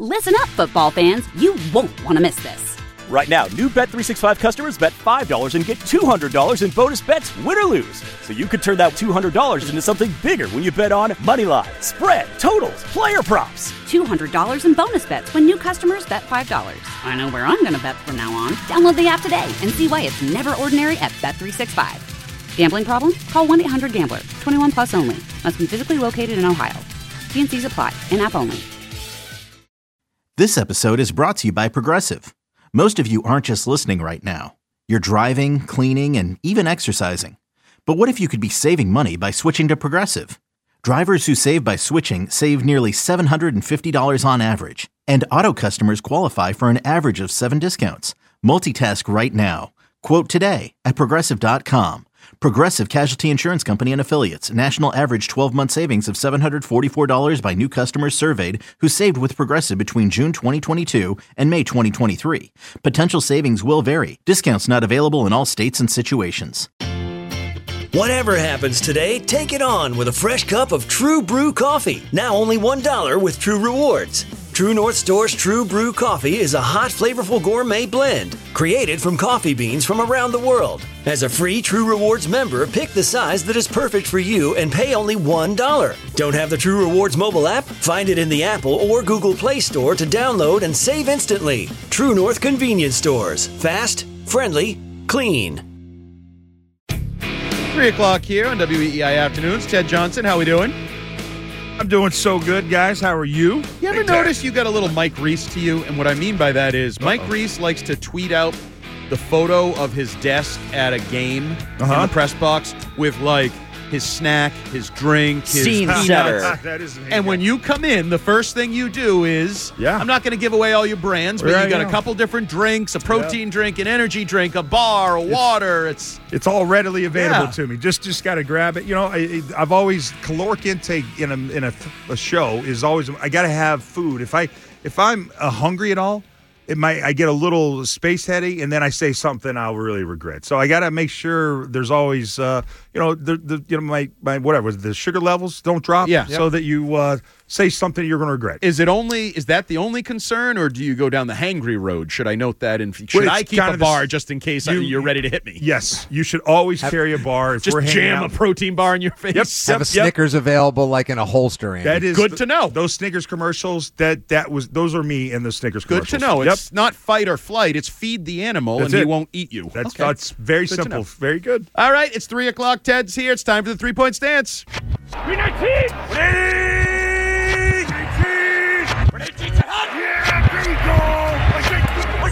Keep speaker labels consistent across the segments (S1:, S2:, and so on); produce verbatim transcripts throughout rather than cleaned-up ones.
S1: Listen up, football fans. You won't want to miss this.
S2: Right now, new Bet three sixty-five customers bet five dollars and get two hundred dollars in bonus bets, win or lose. So you could turn that two hundred dollars into something bigger when you bet on money line, spread, totals, player props.
S1: two hundred dollars in bonus bets when new customers bet five dollars. I know where I'm going to bet from now on. Download the app today and see why it's never ordinary at Bet three sixty-five. Gambling problem? Call one eight hundred gambler. twenty-one plus only. Must be physically located in Ohio. T and C's apply. In-app only.
S3: This episode is brought to you by Progressive. Most of you aren't just listening right now. You're driving, cleaning, and even exercising. But what if you could be saving money by switching to Progressive? Drivers who save by switching save nearly seven hundred fifty dollars on average. And auto customers qualify for an average of seven discounts. Multitask right now. Quote today at Progressive dot com. Progressive Casualty Insurance Company and Affiliates. National average twelve-month savings of seven hundred forty-four dollars by new customers surveyed who saved with Progressive between June twenty twenty-two and May twenty twenty-three. Potential savings will vary. Discounts not available in all states and situations.
S4: Whatever happens today, take it on with a fresh cup of True Brew coffee. Now only one dollar with True Rewards. True North Store's True Brew coffee is a hot, flavorful gourmet blend created from coffee beans from around the world. As a free True Rewards member, pick the size that is perfect for you and pay only one dollar. Don't have the True Rewards mobile app? Find it in the Apple or Google Play Store to download and save instantly. True North Convenience Stores. Fast, friendly, clean.
S5: Three o'clock here on W E I Afternoons. Ted Johnson, how we doing?
S6: I'm doing so good, guys. How are you?
S5: You ever notice you got a little Mike Reese to you? And what I mean by that is Mike Uh-oh. Reese likes to tweet out the photo of his desk at a game uh-huh. in the press box with, like, his snack, his drink, his
S7: scene setter.
S6: That is
S5: and when you come in, the first thing you do is,
S6: yeah.
S5: I'm not going to give away all your brands, but
S6: yeah,
S5: you got
S6: yeah.
S5: a couple different drinks, a protein
S6: yeah.
S5: drink, an energy drink, a bar, a
S6: it's,
S5: water. It's
S6: it's all readily available
S5: yeah.
S6: to me. Just just got to grab it. You know, I, I've always caloric intake in a in a, a show is always I got to have food. If I if I'm uh, hungry at all, it might I get a little space heady, and then I say something I'll really regret. So I got to make sure there's always, uh, you know, the the you know my my whatever the sugar levels don't drop,
S5: yeah,
S6: so
S5: yep.
S6: that you uh, say something you're going to regret.
S5: Is it only is that the only concern, or do you go down the hangry road? Should I note that? And should
S6: well,
S5: I keep a bar
S6: the,
S5: just in case
S6: you,
S5: you're ready to hit me?
S6: Yes, you should always
S5: have,
S6: carry a bar. If
S5: just
S6: we're
S5: jam
S6: out.
S5: a protein bar in your face.
S6: Yep,
S8: have
S6: yep,
S8: a Snickers
S6: yep.
S8: available, like in a holster. Andy.
S6: That is
S5: good
S6: the,
S5: to know.
S6: Those Snickers commercials. That that was those are me in the Snickers
S5: good
S6: commercials.
S5: Good to know.
S6: Yep.
S5: It's not fight or flight. It's feed the animal,
S6: that's
S5: and
S6: it.
S5: he won't eat you.
S6: That's
S5: okay.
S6: that's very
S5: good
S6: simple. Very good.
S5: All right, it's three o'clock. Ted's here. It's time for the three point stance.
S9: three nineteen. three nineteen. Yeah, there you go.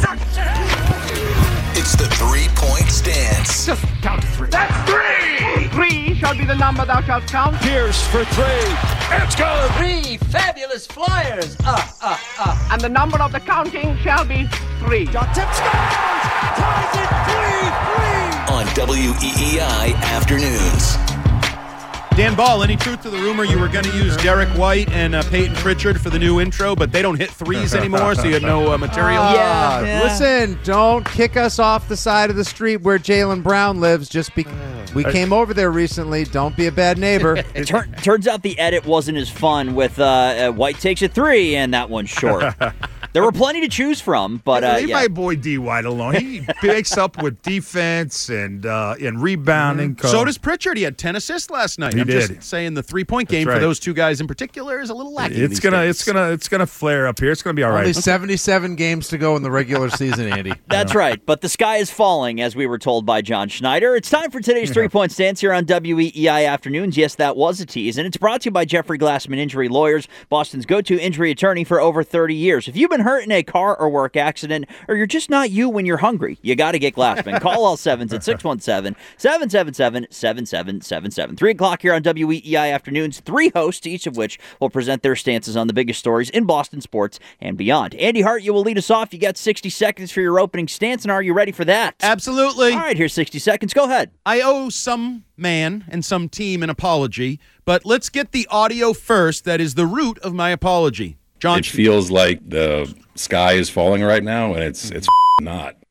S10: It's the three-point stance.
S9: Just count to three. That's three.
S11: Three shall be the number thou shalt count.
S9: Pierce for three. Let's go.
S12: Three fabulous flyers. Uh, uh, uh.
S11: And the number of the counting shall be three.
S9: John Tip scores. Ties it three three.
S10: On W E E I Afternoons.
S5: Dan Ball, any truth to the rumor you were going to use Derek White and uh, Peyton Pritchard for the new intro, but they don't hit threes anymore, so you had no uh, material?
S8: Uh,
S7: yeah, yeah.
S8: Listen, don't kick us off the side of the street where Jaylen Brown lives. Just be- we came over there recently. Don't be a bad neighbor.
S7: It tur- turns out the edit wasn't as fun with uh, uh, White takes a three, and that one's short. There were plenty to choose from, but uh,
S6: leave
S7: yeah.
S6: my boy D White alone. He picks up with defense and uh, and rebounding.
S5: Mm-hmm. So does Pritchard. He had ten assists last night.
S6: He
S5: I'm
S6: did.
S5: just saying the three point game
S6: right.
S5: for those two guys in particular is a little lacking.
S6: It's
S5: these
S6: gonna,
S5: days.
S6: it's gonna, it's gonna flare up here. It's gonna be all right.
S8: Only seventy-seven games to go in the regular season, Andy.
S7: That's
S6: yeah.
S7: right, but the sky is falling, as we were told by John Schneider. It's time for today's three-point stance here on W E E I Afternoons. Yes, that was a tease, and it's brought to you by Jeffrey Glassman Injury Lawyers, Boston's go-to injury attorney for over thirty years. If you've been hurt in a car or work accident, or you're just not you when you're hungry, you got to get Glassman. Call all sevens at six one seven, seven seven seven, seven seven seven seven. Three o'clock here on W E E I Afternoons. Three hosts, each of which will present their stances on the biggest stories in Boston sports and beyond. Andy Hart, you will lead us off. You got sixty seconds for your opening stance, and are you ready for that?
S5: Absolutely.
S7: All right, here's sixty seconds. Go ahead.
S5: I owe some man and some team an apology, but let's get the audio first. That is the root of my apology. John,
S13: it feels like the sky is falling right now, and it's it's not.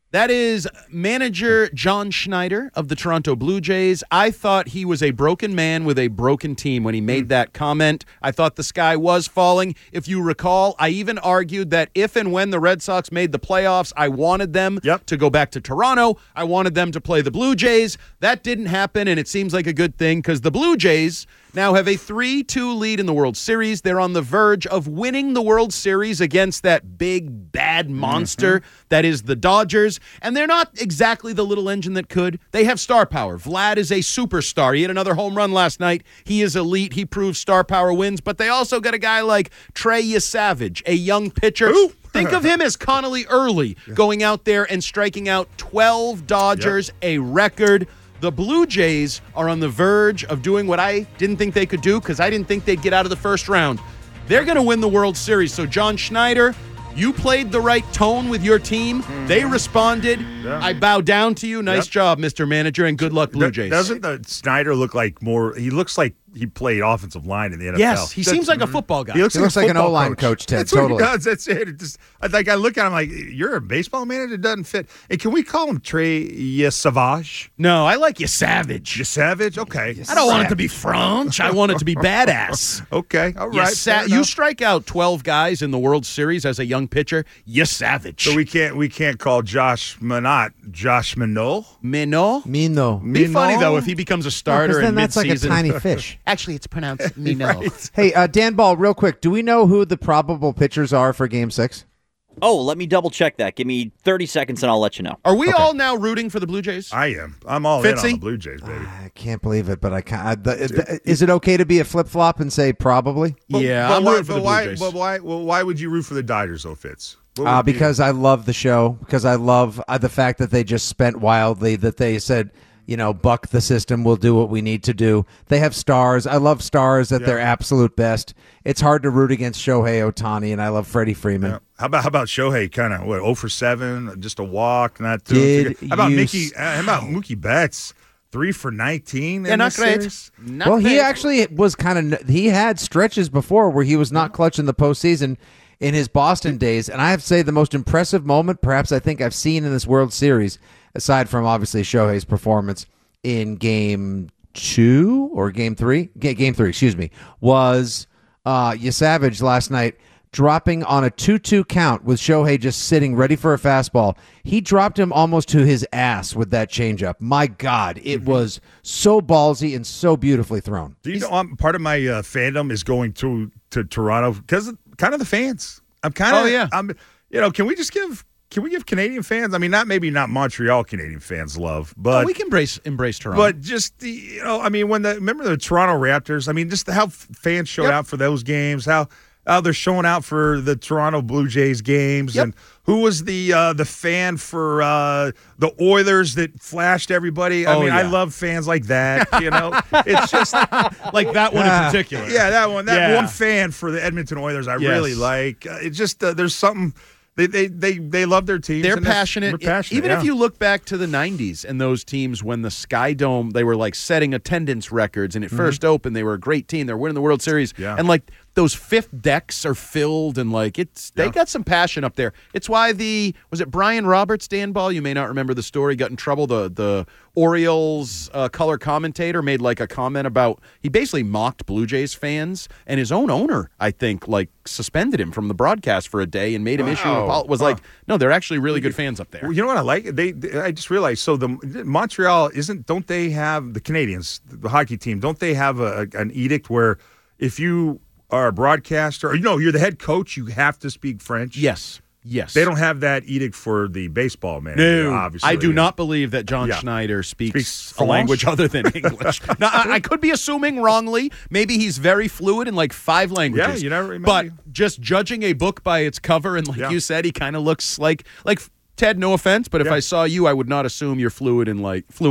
S5: That is manager John Schneider of the Toronto Blue Jays. I thought he was a broken man with a broken team when he made mm. that comment. I thought the sky was falling. If you recall, I even argued that if and when the Red Sox made the playoffs, I wanted them
S6: yep.
S5: to go back to Toronto. I wanted them to play the Blue Jays. That didn't happen, and it seems like a good thing because the Blue Jays now have a three two lead in the World Series. They're on the verge of winning the World Series against that big, bad monster mm-hmm. that is the Dodgers. And they're not exactly the little engine that could. They have star power. Vlad is a superstar. He hit another home run last night. He is elite. He proves star power wins. But they also got a guy like Trey Yesavage, a young pitcher. Ooh. Think of him as Connolly Early yeah. going out there and striking out twelve Dodgers, yep. a record. The Blue Jays are on the verge of doing what I didn't think they could do because I didn't think they'd get out of the first round. They're going to win the World Series. So, John Schneider, you played the right tone with your team. Mm-hmm. They responded. Yeah. I bow down to you. Nice yep. job, Mister Manager, and good luck, Blue Jays.
S6: Doesn't the Snyder look like more – he looks like he played offensive line in the N F L.
S5: Yes, he That's, seems like a football guy.
S6: He looks,
S8: he
S6: like,
S8: looks like an O-line coach, coach Ted,
S6: That's
S8: totally.
S6: What he does. That's it. it just, like, I look at him like, you're a baseball manager? It doesn't fit. And can we call him Trey Yesavage?
S5: No, I like Yesavage.
S6: Yesavage? Okay.
S5: I don't want it to be French. I want it to be badass.
S6: Okay, all right.
S5: Yesa- you strike out twelve guys in the World Series as a young pitcher. Yesavage.
S6: So we can't we can't call Josh Minot Josh Minot?
S5: Minot?
S8: Minot.
S5: Be funny, though, if he becomes a starter
S8: no, then
S5: in
S8: that's
S5: mid-season.
S8: like a tiny fish.
S5: Actually, it's pronounced Minot.
S6: Right.
S8: Hey, uh, Dan Ball, real quick, do we know who the probable pitchers are for Game six?
S7: Oh, let me double check that. Give me thirty seconds and I'll let you know.
S5: Are we
S8: okay.
S5: all now rooting for the Blue Jays?
S6: I am. I'm all
S5: Fitzy?
S6: in on the Blue Jays, baby.
S8: I can't believe it, but I can't. I, the, the, is it okay to be a flip-flop and say probably?
S6: But,
S5: yeah,
S6: but
S5: I'm
S6: why,
S5: rooting for the Blue
S6: why,
S5: Jays.
S6: But why, well, why would you root for the Dodgers, though, Fitz?
S8: Uh, because I love the show, because I love uh, the fact that they just spent wildly, that they said, you know, buck the system, we'll do what we need to do. They have stars. I love stars at
S6: yeah.
S8: their absolute best. It's hard to root against Shohei Ohtani, and I love Freddie Freeman.
S6: Yeah. How about how about Shohei? Kind of what, oh for seven, just a walk, not
S8: doing.
S6: How about Mickey? Uh, how about Mookie Betts? Three for nineteen.
S5: Yeah, not great. Not
S8: well,
S5: great.
S8: he actually was kind of. He had stretches before where he was not clutch in the postseason in his Boston days, and I have to say the most impressive moment, perhaps I think I've seen in this World Series, aside from obviously Shohei's performance in Game Two or Game Three, G- Game Three, excuse me, was uh, Yesavage last night dropping on a two two count with Shohei just sitting ready for a fastball. He dropped him almost to his ass with that changeup. My God, it mm-hmm. was so ballsy and so beautifully thrown.
S6: Do you know, I'm, part of my uh, fandom is going to to Toronto because kind of the fans. I'm kind of,
S5: oh yeah.
S6: I'm, you know, can we just give? Can we give Canadian fans? I mean, not maybe not Montreal Canadian fans love, but
S5: oh, we can embrace embrace Toronto.
S6: But just the, you know, I mean, when the remember the Toronto Raptors. I mean, just how fans showed yep. out for those games. How how they're showing out for the Toronto Blue Jays games,
S5: yep.
S6: and who was the uh, the fan for uh, the Oilers that flashed everybody. I
S5: oh,
S6: mean,
S5: yeah.
S6: I love fans like that. You know, it's just
S5: like that one
S6: uh,
S5: in particular.
S6: Yeah, that one. That
S5: yeah.
S6: one fan for the Edmonton Oilers, I
S5: yes.
S6: really like. Uh, it's just uh, there's something. They, they they they love their teams.
S5: They're
S6: and
S5: passionate.
S6: We're passionate.
S5: Even
S6: yeah.
S5: if you look back to the nineties and those teams when the Sky Dome, they were like setting attendance records, and it mm-hmm. first opened, they were a great team. They're winning the World Series,
S6: yeah.
S5: and like those fifth decks are filled, and like it's they
S6: yeah.
S5: got some passion up there. It's why the was it Brian Roberts, Dan Ball? You may not remember the story. Got in trouble. The the Orioles uh, color commentator made like a comment about he basically mocked Blue Jays fans, and his own owner, I think, like suspended him from the broadcast for a day and made him
S6: wow.
S5: issue. A, was
S6: huh.
S5: like, no, they're actually really good fans up there.
S6: Well, you know what I like? They, they I just realized. So the Montreal isn't. Don't they have the Canadians, the hockey team? Don't they have a, an edict where if you are a broadcaster, or you know, you're the head coach, you have to speak French?
S5: Yes. Yes.
S6: They don't have that edict for the baseball manager,
S5: no,
S6: obviously.
S5: I do not believe that John
S6: yeah.
S5: Schneider speaks,
S6: speaks
S5: a language other than English. Now, I, I could be assuming wrongly. Maybe he's very fluid in like five languages.
S6: Yeah, you never remember.
S5: But just judging a book by its cover, and like
S6: yeah.
S5: you said, he kind of looks like like Ted. No offense, but if
S6: yeah.
S5: I saw you, I would not assume you're fluid in like fluent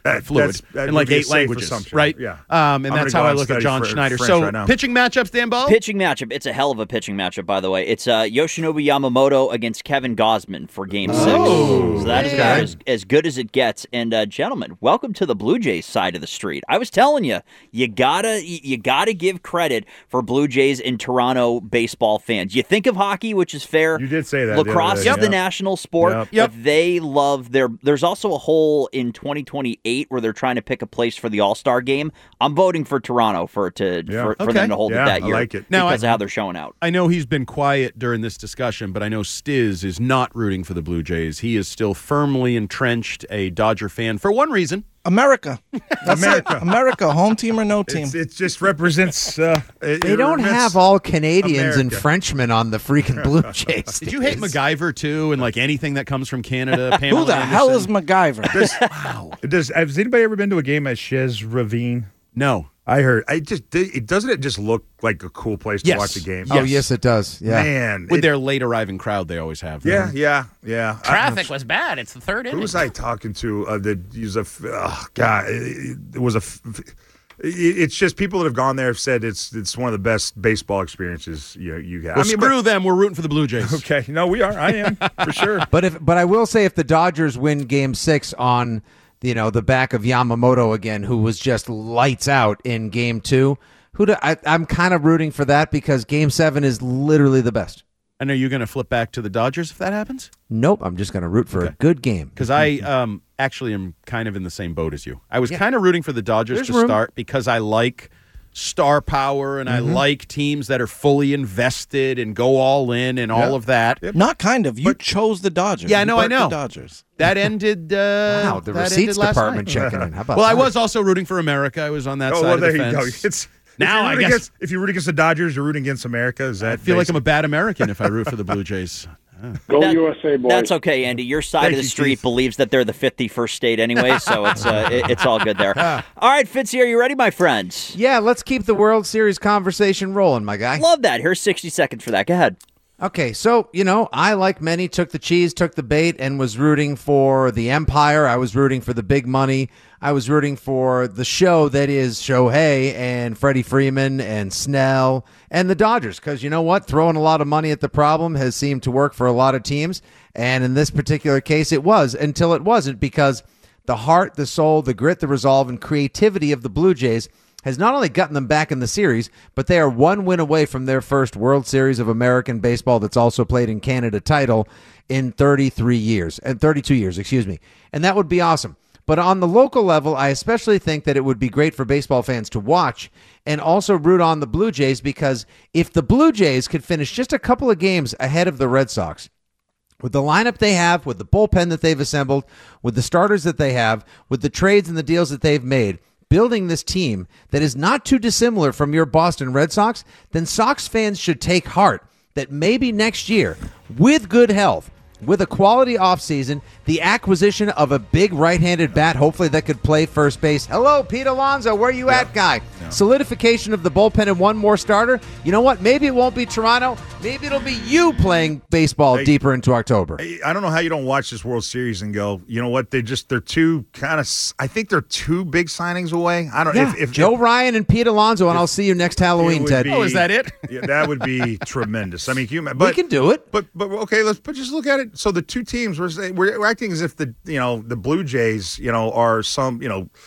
S6: That-
S5: fluid
S6: that's- that
S5: in
S6: would
S5: like
S6: be a
S5: eight
S6: safe
S5: languages,
S6: assumption.
S5: right?
S6: Yeah.
S5: Um, and
S6: I'm
S5: that's
S6: gonna
S5: how
S6: go
S5: I
S6: and
S5: look at
S6: study
S5: John
S6: Fr-
S5: Schneider.
S6: French
S5: So
S6: right now.
S5: pitching matchups, Dan Ball?
S7: Pitching matchup. It's a hell of a pitching matchup, by the way. It's uh, Yoshinobu Yamamoto against Kevin Gausman for Game Six.
S5: Oh,
S7: so that is
S5: okay.
S7: as, as good as it gets. And uh, gentlemen, welcome to the Blue Jays side of the street. I was telling you, you gotta you gotta give credit for Blue Jays and Toronto baseball fans. You think of hockey, which is fair.
S6: You did say that the other
S7: Lacrosse
S6: day,
S7: is the
S6: yeah.
S7: national sport,
S6: Yep.
S5: Yep.
S7: but they love their. There's also a hole in twenty twenty-eight where they're trying to pick a place for the All-Star game. I'm voting for Toronto for it to
S6: Yeah.
S7: for, for
S5: Okay.
S7: them to hold
S6: Yeah,
S7: it that
S6: I
S7: year
S6: like it.
S5: Now,
S7: because
S5: I-
S7: of how they're showing out.
S5: I know he's been quiet during this discussion, but I know Stiz is not rooting for the Blue Jays. He is still firmly entrenched a Dodger fan for one reason.
S13: America. That's
S6: America.
S13: it. America. Home team or no team.
S6: It's, it just represents. Uh, it,
S8: They
S6: it
S8: don't
S6: represents
S8: have all Canadians and
S6: America.
S8: Frenchmen on the freaking Blue Jays.
S5: Did you hate MacGyver too, and like anything that comes from Canada? Pamela
S13: Who the hell is
S5: Anderson?
S13: MacGyver?
S6: Wow. Does has anybody ever been to a game at Chez Ravine?
S5: No.
S6: I heard. I just it doesn't it just look like a cool place to
S5: Yes.
S6: watch a game.
S8: Oh, yes, it does. Yeah.
S6: Man,
S5: With
S6: it-
S5: their late arriving crowd, they always have.
S6: yeah, yeah, yeah.
S14: Traffic was bad. It's the third
S6: Who
S14: inning.
S6: was I talking to? Uh, that use a f- oh, God. It, it was a. F- it, it's just people that have gone there have said it's it's one of the best baseball experiences you you have.
S5: Well,
S6: I mean,
S5: screw them. We're rooting for the Blue Jays.
S6: but- okay, no, we are. I am for sure.
S8: But if but I will say if the Dodgers win Game Six on you know the back of Yamamoto again, who was just lights out in Game Two, who do, I, I'm kind of rooting for that because Game Seven is literally the best.
S5: And are you going to flip back to the Dodgers if that happens?
S8: Nope, I'm just going to root for a good game.
S5: Because I um, actually am kind of in the same boat as you. I was kind of rooting for the Dodgers
S8: There's
S5: to
S8: room.
S5: start because I like star power and
S8: Mm-hmm.
S5: I like teams that are fully invested and go all in and all of that.
S13: Not kind of. You chose the Dodgers.
S5: Yeah, I
S13: You
S5: know, I
S13: picked
S5: know.
S13: The Dodgers.
S5: That ended. Uh,
S8: Wow, the
S5: that
S8: receipts
S5: ended last
S8: department
S5: night.
S8: checking in. How about
S5: Well, I
S8: that?
S5: was also rooting for America. I was on that
S6: Oh,
S5: side
S6: well,
S5: of
S6: there
S5: the
S6: you go.
S5: fence.
S6: It's
S5: Now
S6: if
S5: I
S6: you root
S5: guess-
S6: against, if you root against the Dodgers, you're rooting against America. Is that?
S5: I feel like I'm a bad American if I root for the Blue Jays.
S11: Go
S7: That-
S11: U S A, boys.
S7: That's okay, Andy. Your side
S6: Thank
S7: of the
S6: you,
S7: street
S6: Keith.
S7: believes that they're the fifty-first state anyway, so it's uh, it, it's all good there. All right, Fitzy, are you ready, my friends?
S8: Yeah, let's keep the World Series conversation rolling, my guy.
S7: Love that. Here's sixty seconds for that. Go ahead.
S8: Okay, so, you know, I, like many, took the cheese, took the bait, and was rooting for the Empire. I was rooting for the big money. I was rooting for the show that is Shohei and Freddie Freeman and Snell and the Dodgers. Because you know what? Throwing a lot of money at the problem has seemed to work for a lot of teams. And in this particular case, it was until it wasn't, because the heart, the soul, the grit, the resolve, and creativity of the Blue Jays has not only gotten them back in the series, but they are one win away from their first World Series of American baseball that's also played in Canada title in thirty-three years, and thirty-two years, excuse me. And that would be awesome. But on the local level, I especially think that it would be great for baseball fans to watch and also root on the Blue Jays, because if the Blue Jays could finish just a couple of games ahead of the Red Sox, with the lineup they have, with the bullpen that they've assembled, with the starters that they have, with the trades and the deals that they've made, building this team that is not too dissimilar from your Boston Red Sox, then Sox fans should take heart that maybe next year, with good health, with a quality offseason, the acquisition of a big right-handed bat, hopefully that could play first base. Hello, Pete Alonso, where you at, guy? Solidification of the bullpen and one more starter. You know what? Maybe it won't be Toronto. Maybe it'll be you playing baseball
S6: Hey,
S8: deeper into October.
S6: I I don't know how you don't watch this World Series and go, you know what? They just they're two kind of. I think they're two big signings away. I don't.
S8: Yeah,
S6: If, if
S8: Joe
S6: if,
S8: Ryan and Pete Alonso, and I'll see you next Halloween,
S6: would
S8: Ted.
S6: be-
S5: Oh, is that it?
S6: Yeah, that would be tremendous. I mean, can you, but
S8: we can do it.
S6: But but okay, let's but just look at it. So the two teams we're saying- we're, we're acting as if the you know the Blue Jays you know are some you know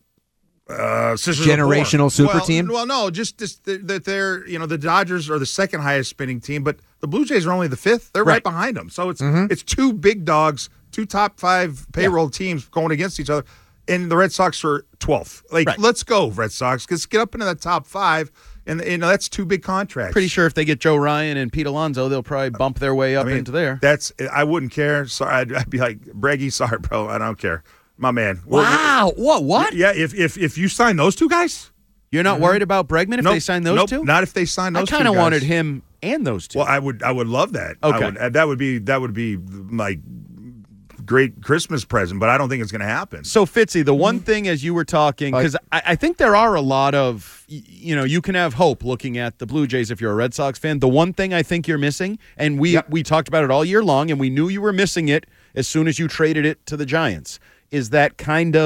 S6: uh, sisters of
S8: Generational
S6: four.
S8: super
S6: well,
S8: team?
S6: Well, no, just just that that they're you know the Dodgers are the second highest spending team, but the Blue Jays are only the fifth. They're right,
S5: Right.
S6: behind them. So it's
S8: Mm-hmm.
S6: it's two big dogs, two top five payroll teams going against each other, and the Red Sox are twelfth. Like
S5: Right.
S6: let's go Red Sox, let's get up into that top five. And you know that's two big contracts.
S5: Pretty sure if they get Joe Ryan and Pete Alonso, they'll probably bump their way up
S6: I mean,
S5: into there.
S6: That's I wouldn't care. Sorry, I'd, I'd be like Breggy. Sorry, bro. I don't care, my man.
S5: Wow. What? What?
S6: Yeah, if if if you sign those two guys,
S5: You're not worried about Bregman if
S6: nope,
S5: they sign those
S6: nope,
S5: two?
S6: Not if they sign
S5: I
S6: those.
S5: kind
S6: two
S5: of
S6: guys.
S5: wanted him and those two.
S6: Well, I would I would love that. I
S5: Okay.
S6: would, uh, that would be that would be my great Christmas present, but I don't think it's going to happen.
S5: So, Fitzy, the one thing as you were talking, because I, I think there are a lot of, y- you know, you can have hope looking at the Blue Jays if you're a Red Sox fan. The one thing I think you're missing, and we
S8: Yep.
S5: we talked about it all year long, and we knew you were missing it as soon as you traded it to the Giants, is that kind of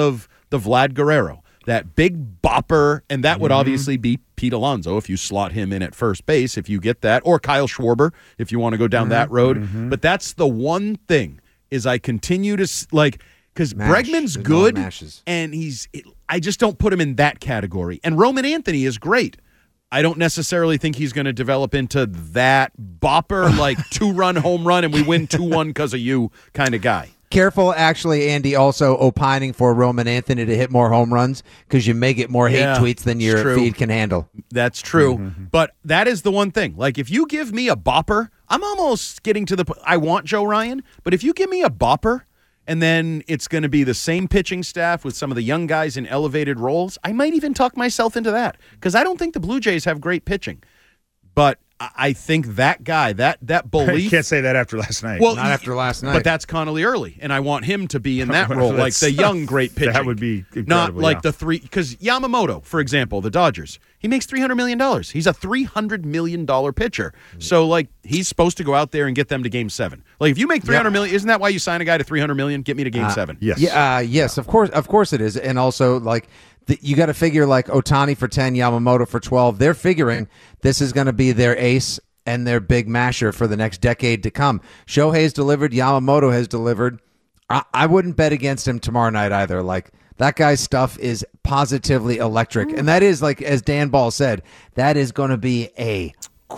S5: the Vlad Guerrero, that big bopper, and that would
S6: Mhm.
S5: obviously be Pete Alonso if you slot him in at first base, if you get that, or Kyle Schwarber if you want to go down
S6: Mhm.
S5: that road.
S6: Mhm.
S5: But that's the one thing is I continue to s- like because
S8: Mash.
S5: Bregman's
S8: There's no
S5: good,
S8: mashes.
S5: and he's. I just don't put him in that category. And Roman Anthony is great. I don't necessarily think he's going to develop into that bopper, like two-run home run and we win two one because of you kind of guy.
S8: Careful, actually, Andy, also opining for Roman Anthony to hit more home runs because you may get more hate
S5: Yeah,
S8: tweets than
S5: it's
S8: your
S5: true.
S8: feed can handle.
S5: That's true. But that is the one thing. Like, if you give me a bopper, I'm almost getting to the p- I want Joe Ryan, but if you give me a bopper and then it's going to be the same pitching staff with some of the young guys in elevated roles, I might even talk myself into that because I don't think the Blue Jays have great pitching. But I I think that guy, that that
S6: You
S5: belief.
S6: can't say that after last night.
S5: Well,
S8: Not after last night.
S5: But that's Connolly Early, and I want him to be in that role, like
S6: That's-
S5: the young great pitcher.
S6: That would be
S5: not
S6: incredible,
S5: like
S6: yeah.
S5: the three. Because Yamamoto, for example, the Dodgers, he makes three hundred million dollars. He's a three hundred million dollar pitcher. So like he's supposed to go out there and get them to Game Seven. Like if you make three hundred million, isn't that why you sign a guy to three hundred million? Get me to Game
S8: Uh,
S5: Seven.
S6: Yes.
S8: Yeah, uh, yes, of course, of course it is, and also like the, you got to figure like Otani for ten, Yamamoto for twelve. They're figuring this is going to be their ace and their big masher for the next decade to come. Shohei's delivered, Yamamoto has delivered. I, I wouldn't bet against him tomorrow night either. Like that guy's stuff is positively electric, and that is like as Dan Ball said, that is going to be a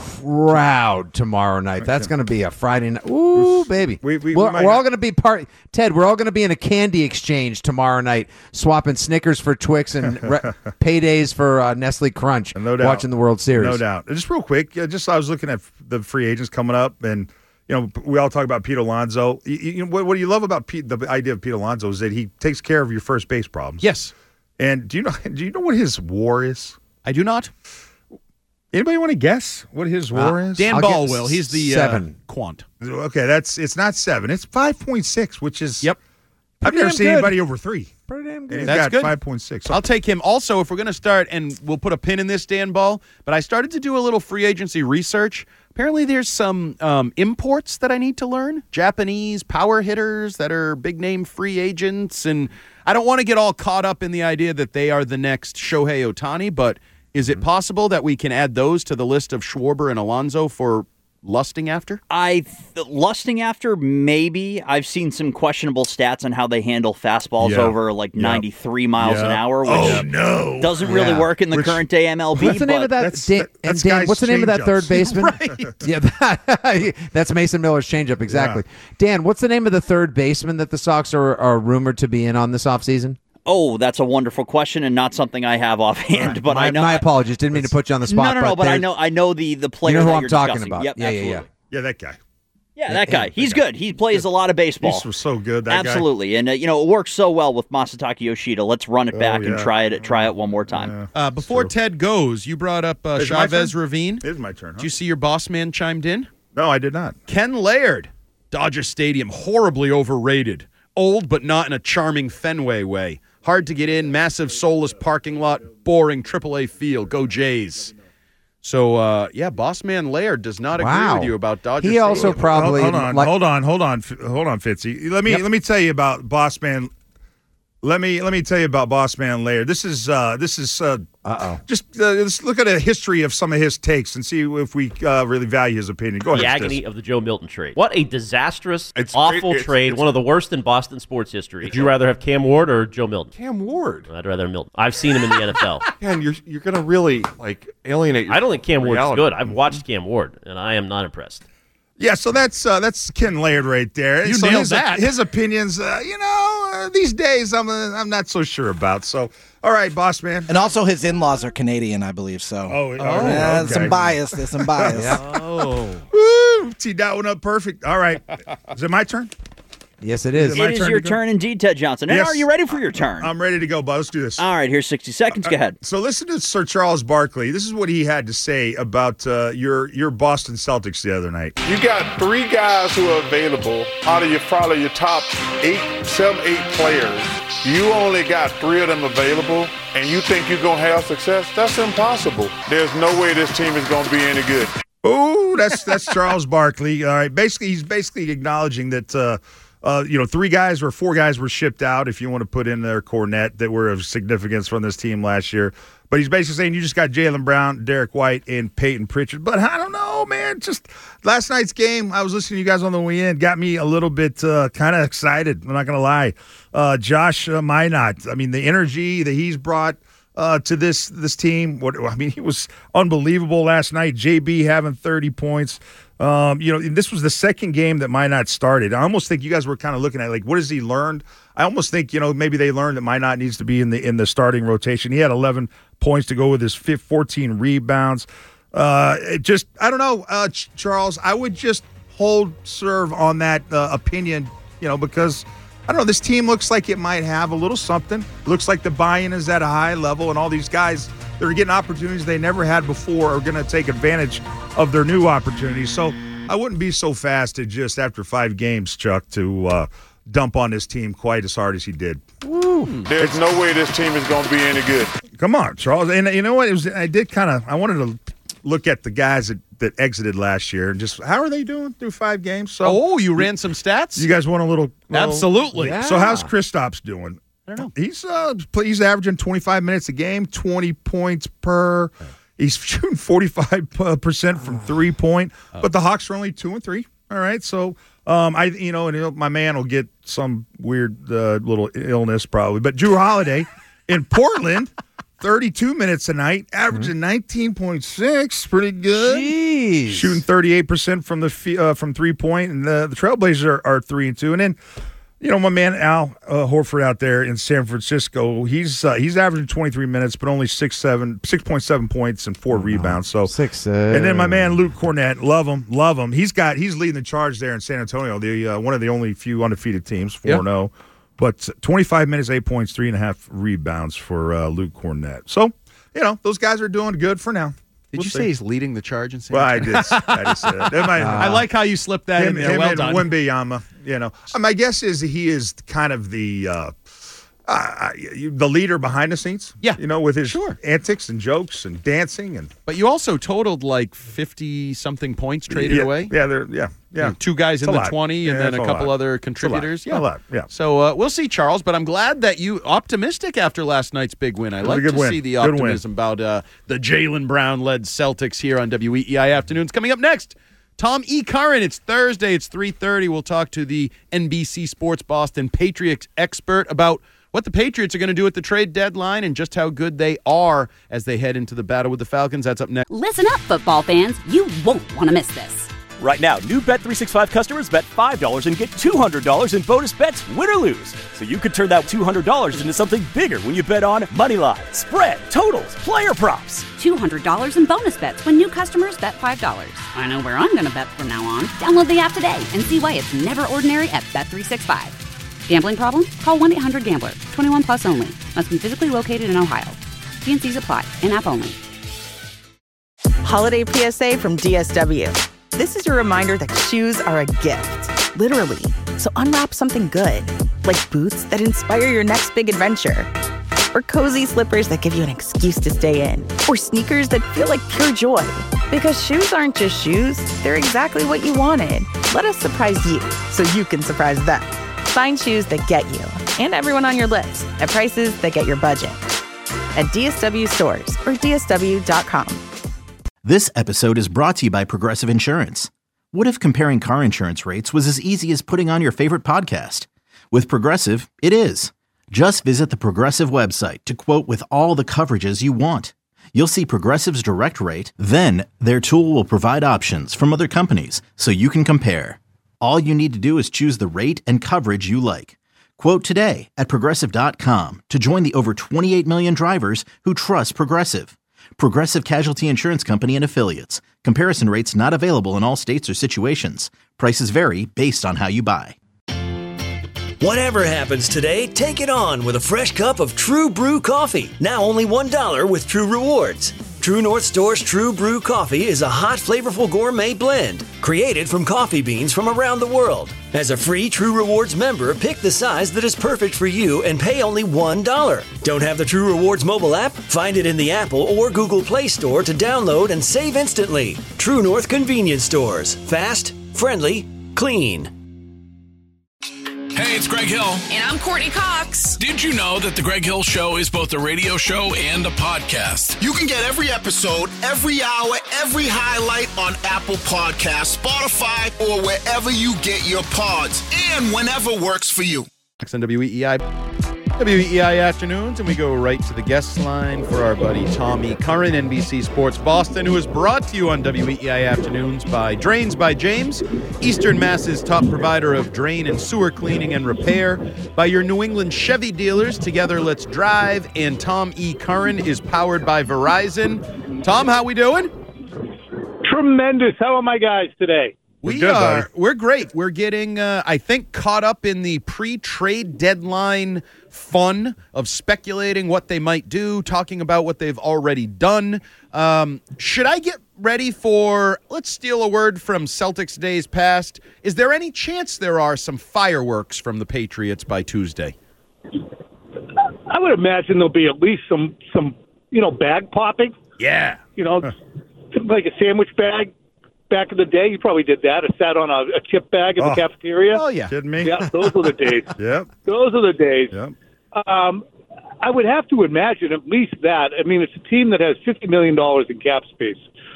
S8: crowd tomorrow night. That's going to be a Friday night. Ooh, baby.
S6: We- we- we
S8: we're
S6: might
S8: we're all
S6: not-
S8: going to be part. Ted, we're all going to be in a candy exchange tomorrow night, swapping Snickers for Twix and re- paydays for uh, Nestle Crunch.
S6: No doubt.
S8: Watching the World Series.
S6: No doubt. Just real quick, uh, just I was looking at the free agents coming up, and you know we all talk about Pete Alonso. You, you know what, what you love about Pete, the idea of Pete Alonso is that he takes care of your first base problems.
S5: Yes,
S6: And do you know? Do you know what his WAR is?
S5: I do not.
S6: Anybody want to guess what his WAR
S8: Uh,
S6: is?
S5: Dan
S8: I'll
S5: Ball
S8: get
S5: will. He's the
S8: seven.
S5: Uh, quant.
S6: Okay, that's it's not seven. It's five point six, which is
S5: Yep.
S6: I've
S8: Pretty
S6: never
S8: damn
S6: seen
S8: good.
S6: anybody over three.
S8: Pretty damn
S6: And
S8: good.
S6: he's
S5: That's
S6: got
S5: good.
S6: five point six.
S5: I'll take him. Also, if we're going to start, and we'll put a pin in this, Dan Ball, but I started to do a little free agency research. Apparently, there's some um, imports that I need to learn. Japanese power hitters that are big-name free agents. And I don't want to get all caught up in the idea that they are the next Shohei Ohtani, but is it possible that we can add those to the list of Schwarber and Alonso for lusting after?
S7: I th- lusting after maybe. I've seen some questionable stats on how they handle fastballs
S6: Yeah.
S7: over like
S6: Yep.
S7: ninety-three miles an
S6: Yep.
S7: hour, which
S6: Oh, no.
S7: doesn't really
S8: Yeah.
S7: work in the
S6: Which-
S7: current day M L B.
S8: What's the name
S7: but
S8: of that?
S6: That's-
S8: Dan,
S6: that-
S8: and
S6: that's
S8: Dan,
S6: guys'
S8: what's the name of that third
S6: changeups.
S8: baseman?
S5: Right.
S8: Yeah, that- that's Mason Miller's changeup. Exactly. Dan, what's the name of the third baseman that the Sox are, are rumored to be in on this offseason?
S7: Oh, that's a wonderful question and not something I have offhand. But
S8: my,
S7: I know
S8: my apologies. Didn't mean to put you on the spot.
S7: no, no, no. But, I
S8: there's-
S7: know, I know the the player.
S8: You know who
S7: that
S8: I'm
S7: you're
S8: talking
S7: discussing.
S8: about.
S7: Yep,
S8: Yeah, yeah,
S7: absolutely.
S8: yeah.
S6: Yeah, that guy.
S7: Yeah, that guy. He's good. He plays a lot of baseball.
S6: He's so good. That guy.
S7: Absolutely, and uh, you know it works so well with Masataka Yoshida. Let's run it back and
S6: yeah.
S7: try it. Try it one more time.
S6: Yeah.
S5: Uh, before
S6: True.
S5: Ted goes, you brought up uh,
S6: Is it my
S5: Chavez
S6: turn?
S5: Ravine.
S6: It is my turn. Huh?
S5: Did you see your boss man chimed in?
S6: No, I did not.
S5: Ken Laird, Dodger Stadium, horribly overrated. Old, but not in a charming Fenway way. Hard to get in, massive soulless parking lot, boring triple A field. Go Jays. So, uh, yeah, boss man Laird does not
S8: Wow.
S5: agree with you about Dodger
S8: He
S5: Stadium.
S8: also probably
S6: hold, hold on,
S8: like-
S6: hold on, hold on, F- hold on, Fitzy. Let me
S8: Yep.
S6: let me tell you about Boss Man. Let me let me tell you about Boss Man Laird. This is uh, this is uh
S8: Uh-oh.
S6: Just uh, let's look at a history of some of his takes and see if we uh, really value his opinion. Go
S14: The
S6: ahead.
S14: agony
S6: Stis.
S14: of the Joe Milton trade. What a disastrous,
S15: It's
S14: awful
S15: great- it's-
S14: trade.
S15: it's-
S14: one of the worst in Boston sports history. Would you rather have Cam Ward or Joe Milton?
S15: Cam Ward.
S14: I'd rather have Milton. I've seen him in the N F L.
S15: Man, you're you're gonna really like alienate. Your
S14: I don't think Cam Ward's
S15: reality.
S14: good. I've watched Cam Ward, and I am not impressed.
S6: Yeah, so that's uh, that's Ken Laird right there.
S5: You
S6: so
S5: nailed
S6: his,
S5: that.
S6: His opinions, uh, you know, uh, these days I'm uh, I'm not so sure about. So, all right, Boss Man.
S13: And also, his in-laws are Canadian, I believe. So,
S6: Oh, oh,
S13: yeah,
S6: okay.
S13: some bias. There's some bias.
S5: Oh.
S6: Woo, teed that one up perfect. All right, is it my turn?
S8: Yes, it is.
S6: Is it my
S7: It is
S6: turn
S7: your
S6: to go?
S7: turn indeed, Ted Johnson. And
S6: Yes.
S7: are you ready for your turn?
S6: I'm ready to go, bud. Let's do this.
S7: All right, here's sixty seconds. Go ahead.
S6: So listen to Sir Charles Barkley. This is what he had to say about uh, your your Boston Celtics the other night.
S16: You got three guys who are available out of your probably your top eight, seven, eight players. You only got three of them available, and you think you're gonna have success? That's impossible. There's no way this team is gonna be any good.
S6: Oh, that's that's Charles Barkley. All right, basically he's basically acknowledging that uh, Uh, you know, three guys or four guys were shipped out, if you want to put in there Cornette, that were of significance from this team last year. But he's basically saying you just got Jaylen Brown, Derek White, and Peyton Pritchard. But I don't know, man. Just last night's game, I was listening to you guys on the way in, got me a little bit uh, kind of excited. I'm not going to lie. Uh, Josh uh, Minot, I mean, the energy that he's brought uh, to this this team, what I mean, he was unbelievable last night. J B having thirty points. Um, you know, this was the second game that Minot started. I almost think you guys were kind of looking at, like, what has he learned? I almost think, you know, maybe they learned that Minot needs to be in the in the starting rotation. He had eleven points to go with his fourteen rebounds. Uh, it just, I don't know, uh, Ch- Charles, I would just hold serve on that uh, opinion, you know, because, I don't know, this team looks like it might have a little something. Looks like the buy-in is at a high level, and all these guys that are getting opportunities they never had before are going to take advantage of their new opportunities. So I wouldn't be so fast to just, after five games, Chuck, to uh, dump on this team quite as hard as he did.
S16: Woo. There's no way this team is going to be any good.
S6: Come on, Charles. And you know what? It was. I did kind of – I wanted to look at the guys that, that exited last year and just how are they doing through five games? So
S5: oh, you ran some stats?
S6: You guys want a little, little –
S5: Absolutely.
S6: Yeah. So how's Kristaps doing?
S5: I don't know.
S6: He's uh, he's averaging twenty-five minutes a game, twenty points per. He's shooting forty-five percent from three point, oh. but the Hawks are only two and three. All right, so um, I you know, and my man will get some weird uh, little illness probably, but Drew Holiday in Portland, thirty-two minutes a night, averaging mm-hmm. nineteen point six, pretty good.
S8: Jeez.
S6: Shooting thirty-eight percent from the uh, from three point, and the, the Trailblazers are, are three and two, and then. You know, my man Al uh, Horford out there in San Francisco, he's uh, he's averaging twenty-three minutes, but only six seven six point seven points and four oh, rebounds. So
S8: six. Seven.
S6: And then my man Luke Cornette, love him, love him. He's got he's leading the charge there in San Antonio, the uh, one of the only few undefeated teams, four and zero. But twenty-five minutes, eight points, three and a half rebounds for uh, Luke Cornette. So you know those guys are doing good for now.
S5: Did
S6: we'll
S5: you
S6: see.
S5: say he's leading the charge in San
S6: Well, I
S5: Antonio?
S6: did. I just said it. My, uh,
S5: I like how you slipped that
S6: him,
S5: in there.
S6: Him
S5: Well
S6: and
S5: done.
S6: Wembanyama, you know. My guess is he is kind of the uh, uh, the leader behind the scenes.
S5: Yeah.
S6: You know, with his
S5: sure.
S6: antics and jokes and dancing. and.
S5: But you also totaled like fifty-something points traded
S6: yeah,
S5: away.
S6: Yeah, they're, yeah, yeah.
S5: You know, two guys
S6: it's
S5: in the twenty
S6: yeah,
S5: and then a couple
S6: lot.
S5: other contributors.
S6: It's a lot.
S5: Yeah.
S6: A lot, yeah.
S5: So uh, we'll see, Charles, but I'm glad that you optimistic after last night's big win. I like to
S6: win.
S5: see the
S6: Good
S5: optimism about uh, the Jaylen Brown-led Celtics here on W E E I Afternoons. Coming up next, Tom E. Curran. It's Thursday. It's three thirty. We'll talk to the N B C Sports Boston Patriots expert about what the Patriots are going to do at the trade deadline and just how good they are as they head into the battle with the Falcons. That's up next.
S1: Listen up, football fans. You won't want to miss this.
S2: Right now, new Bet three sixty-five customers bet five dollars and get two hundred dollars in bonus bets, win or lose. So you could turn that two hundred dollars into something bigger when you bet on Moneyline, spread, totals, player props.
S1: two hundred dollars in bonus bets when new customers bet five dollars. I know where I'm going to bet from now on. Download the app today and see why it's never ordinary at Bet three sixty-five. Gambling problem? Call one eight hundred gambler. twenty-one plus only. Must be physically located in Ohio. T and C's apply. In-app only.
S17: Holiday P S A from D S W. This is your reminder that shoes are a gift, literally. So unwrap something good, like boots that inspire your next big adventure, or cozy slippers that give you an excuse to stay in, or sneakers that feel like pure joy. Because shoes aren't just shoes, they're exactly what you wanted. Let us surprise you so you can surprise them. Find shoes that get you and everyone on your list at prices that get your budget at D S W stores or D S W dot com.
S3: This episode is brought to you by Progressive Insurance. What if comparing car insurance rates was as easy as putting on your favorite podcast? With Progressive, it is. Just visit the Progressive website to quote with all the coverages you want. You'll see Progressive's direct rate, then their tool will provide options from other companies so you can compare. All you need to do is choose the rate and coverage you like. Quote today at Progressive dot com to join the over twenty-eight million drivers who trust Progressive. Progressive Casualty Insurance Company and Affiliates. Comparison rates not available in all states or situations. Prices vary based on how you buy.
S4: Whatever happens today, take it on with a fresh cup of True Brew coffee. Now only one dollar with True Rewards. True North Store's True Brew coffee is a hot, flavorful gourmet blend created from coffee beans from around the world. As a free True Rewards member, pick the size that is perfect for you and pay only one dollar. Don't have the True Rewards mobile app? Find it in the Apple or Google Play Store to download and save instantly. True North Convenience Stores. Fast, friendly, clean.
S18: Hey, it's Greg Hill.
S19: And I'm Courtney Cox.
S18: Did you know that The Greg Hill Show is both a radio show and a podcast?
S20: You can get every episode, every hour, every highlight on Apple Podcasts, Spotify, or wherever you get your pods, and whenever works for you.
S5: Next on W E E I. W E E I Afternoons, and we go right to the guest line for our buddy Tommy Curran, N B C Sports Boston, who is brought to you on W E E I Afternoons by Drains by James, Eastern Mass's top provider of drain and sewer cleaning and repair, by your New England Chevy dealers, Together Let's Drive, and Tom E. Curran is powered by Verizon. Tom, how we doing?
S21: Tremendous. How are my guys today?
S5: We good, are. Buddy. We're great. We're getting, uh, I think, caught up in the pre-trade deadline fun of speculating what they might do, talking about what they've already done. Um, should I get ready for, let's steal a word from Celtics days past, is there any chance there are some fireworks from the Patriots by Tuesday?
S21: I would imagine there'll be at least some, some you know, bag popping.
S5: Yeah.
S21: You know, huh. like a sandwich bag. Back in the day, you probably did that. It sat on a, a chip bag in
S6: oh.
S21: the cafeteria.
S5: Oh, yeah.
S6: Kidding me?
S21: Yeah, those were the days.
S6: Yep.
S21: Those are the days.
S6: Yep.
S21: Um, I would have to imagine at least that. I mean, it's a team that has fifty million dollars in cap space.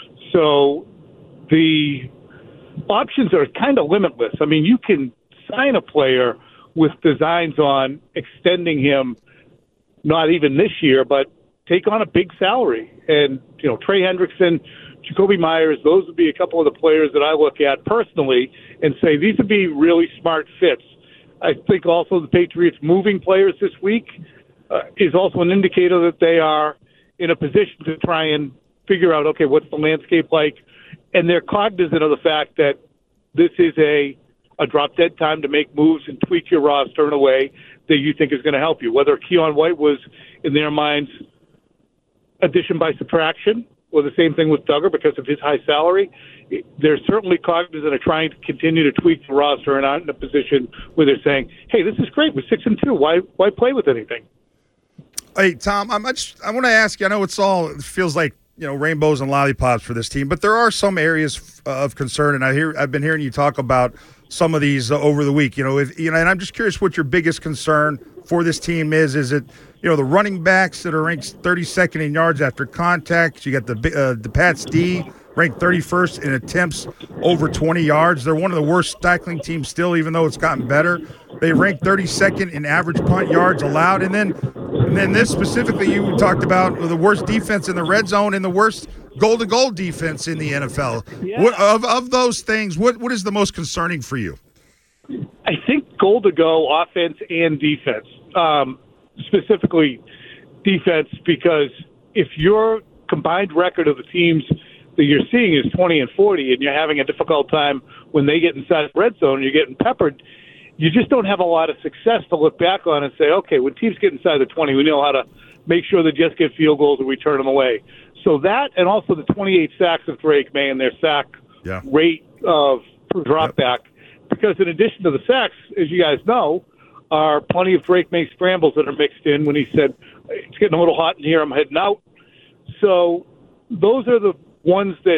S21: So the options are kind of limitless. I mean, you can sign a player with designs on extending him not even this year, but take on a big salary. And, you know, Trey Hendrickson, Jacoby Myers, those would be a couple of the players that I look at personally and say these would be really smart fits. I think also the Patriots moving players this week uh, is also an indicator that they are in a position to try and figure out, okay, what's the landscape like? And they're cognizant of the fact that this is a, a drop-dead time to make moves and tweak your roster in a way that you think is going to help you. Whether Keon White was, in their minds, addition by subtraction, or the same thing with Duggar because of his high salary. They're certainly cognizant of trying to continue to tweak the roster and aren't in a position where they're saying, hey, this is great. We're six and two. Why why play with anything?
S6: Hey, Tom, I'm just, I want to ask you, I know it's all, it feels like, you know, rainbows and lollipops for this team, but there are some areas of concern, and I hear, I've been hearing you talk about some of these uh, over the week, you know, if, you know, and I'm just curious what your biggest concern for this team is. Is it, you know, the running backs that are ranked thirty-second in yards after contact? You got the uh, the Pats D ranked thirty-first in attempts over twenty yards. They're one of the worst tackling teams still, even though it's gotten better. They ranked thirty-second in average punt yards allowed. And then and then this specifically, you talked about the worst defense in the red zone and the worst goal-to-goal defense in the N F L.
S21: Yeah.
S6: What, of, of those things, what, what is the most concerning for you?
S21: I think goal-to-go offense and defense. Um, specifically defense, because if your combined record of the teams that you're seeing is twenty and forty and you're having a difficult time when they get inside the red zone and you're getting peppered, you just don't have a lot of success to look back on and say, okay, when teams get inside the twenty, we know how to make sure they just get field goals and we turn them away. So that, and also the twenty-eight sacks of Drake May and their sack
S6: yeah.
S21: rate of per drop yep. back, because in addition to the sacks, as you guys know, are plenty of Drake May scrambles that are mixed in when he said, it's getting a little hot in here, I'm heading out. So those are the ones that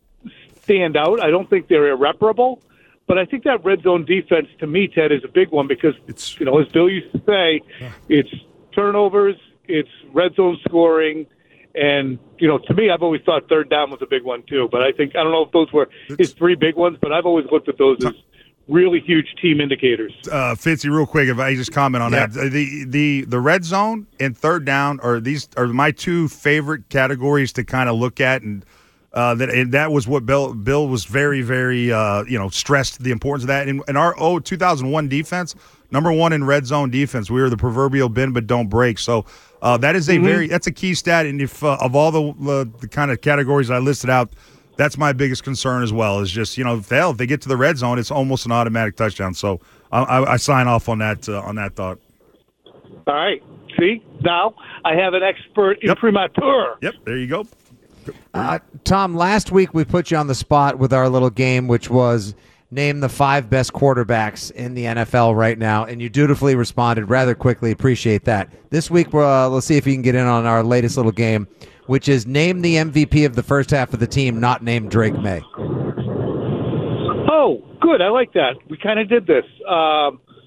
S21: stand out. I don't think they're irreparable, but I think that red zone defense, to me, Ted, is a big one because, it's, you know, as Bill used to say, yeah. it's turnovers, it's red zone scoring, and, you know, to me, I've always thought third down was a big one, too. But I think, I don't know if those were his three big ones, but I've always looked at those as really huge team indicators.
S6: Uh, Fitzy, real quick, if I just comment on yeah. that, the the the red zone and third down are these are my two favorite categories to kind of look at, and uh, that and that was what Bill Bill was very very uh, you know stressed the importance of that. In, in our oh two thousand one defense, number one in red zone defense, we were the proverbial bend but don't break. So uh, that is a mm-hmm. very that's a key stat, and if uh, of all the uh, the kind of categories I listed out, that's my biggest concern as well, is just, you know, if they, if they get to the red zone, it's almost an automatic touchdown. So I, I, I sign off on that uh, on that thought.
S21: All right. See, now I have an expert
S6: yep.
S21: imprimatur.
S6: Yep, there you go.
S8: Uh, Tom, last week we put you on the spot with our little game, which was name the five best quarterbacks in the N F L right now, and you dutifully responded rather quickly. Appreciate that. This week, uh, let's see if you can get in on our latest little game, which is name the M V P of the first half of the team, not named Drake May.
S21: Oh, good. I like that. We kind of did this. Um,